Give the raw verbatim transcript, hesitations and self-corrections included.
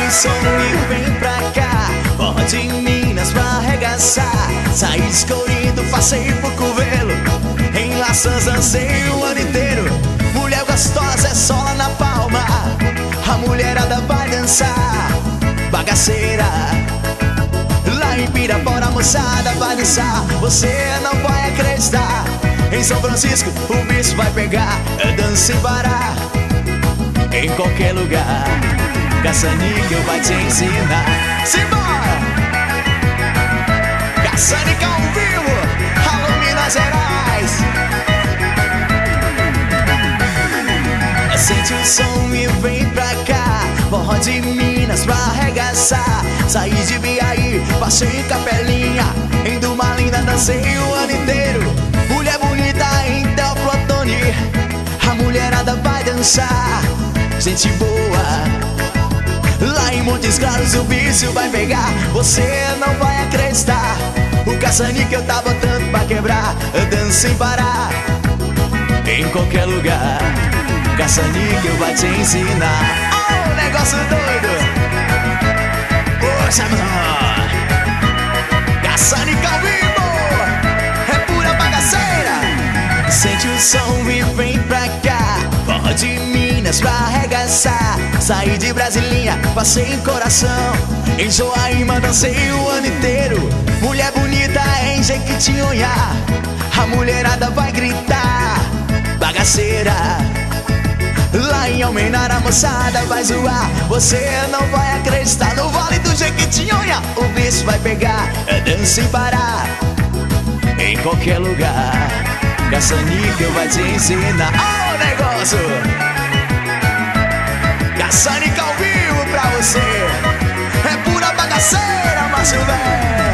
o som e vem pra cá. Forró de Minas pra arregaçar. Saí escolhido, passei por Curvelo. Em laçãs dancei o ano inteiro. Mulher gostosa é só lá na palma. A mulherada vai dançar bagaceira. Lá em Pirapora a moçada vai dançar. Você não vai acreditar. Em São Francisco o bicho vai pegar. É dança e parar em qualquer lugar. Caça-níquel vai te ensinar. Simbora! Caça-níquel ao vivo. Alô Minas Gerais. Sente o som e vem pra cá. Forró de Minas pra arregaçar. Saí de Biaí, passei em Capelinha. Em Duma Linda dancei o ano inteiro. Mulher bonita em Teoflotone. A mulherada vai dançar. Gente boa. Lá em Montes Claros o bicho vai pegar. Você não vai acreditar. O caça-níquel tá botando pra quebrar. Dança sem parar em qualquer lugar. Caça-níquel vai te ensinar. Oh, negócio doido. Poxa, mano. Caça-níquel ao vivo. É pura bagaceira. Sente o som e vem pra cá. Forró de Minas pra arregaçar. Saí de Brasilinha, passei em Coração. Em Joaíma dancei o ano inteiro. Mulher bonita em Jequitinhonha. A mulherada vai gritar bagaceira. Lá em Almenara a moçada vai zoar. Você não vai acreditar. No Vale do Jequitinhonha o bicho vai pegar. É dança sem parar em qualquer lugar. Caça-níquel vai te ensinar. Oh, negócio! Caça-níquel ao vivo pra você. É pura bagaceira, Márcio velho.